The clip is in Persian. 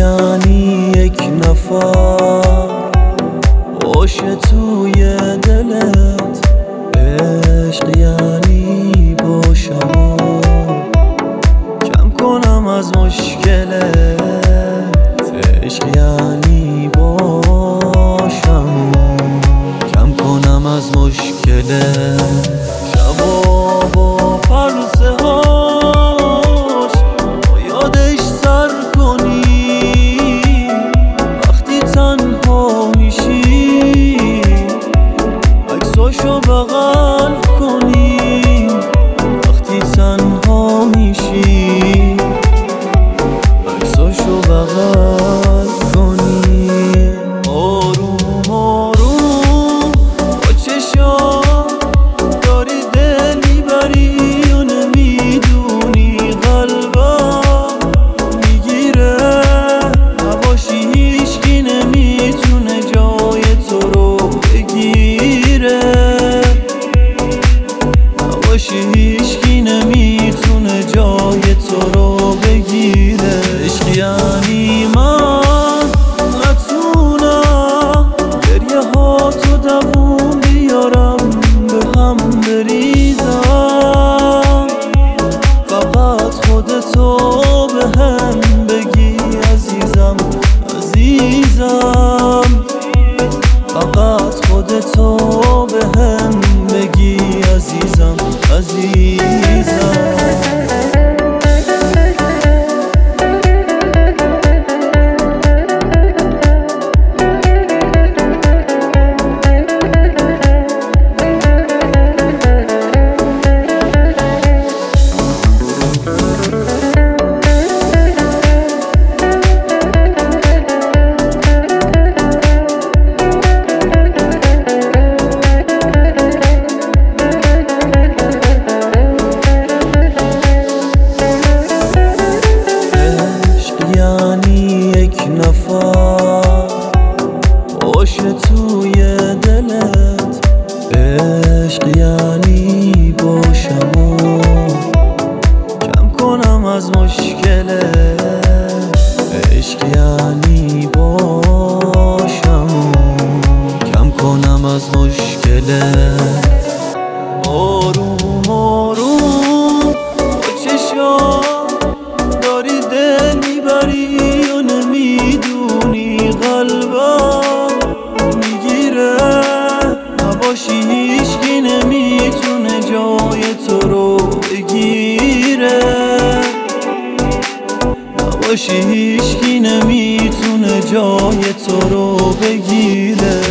یعنی یک نفر باشه توی دلت، عشق یعنی باشم و کم کنم از مشکلت، عشق یعنی باشم و کم کنم از مشکلت. شبا با پرسه هاش با یادش سر کنی، وقتی تنها میشی عکساشو بغل کنی، وقتی تنها میشی عکساشو بغل کنی. آروم آروم با چشات داری دل میبری و نمیدونی قلبم میگیره، نباشی هیچکی نمیتونه جای تو رو بگیره، نباشی هیچکی نمیتونه جای تو رو بگیره. عشق یعنی من نتونم گریه ها تو دووم بیارم به هم بریزم، فقط خودتو به هم بگی عزیزم عزیزم، فقط خودتو به هم بگی عزیزم عزیزم. یعنی یک نفر باشه توی دلت، عشق یعنی باشم و کم کنم از مشکلت، عشق یعنی باشم و کم کنم از مشکلت. آروم آروم با چشات داری دل میبری و نمیدونی قلبم میگیره، نباشی هیچکی نمیتونه جای تو رو بگیره، نباشی هیچکی نمیتونه جای تو رو بگیره.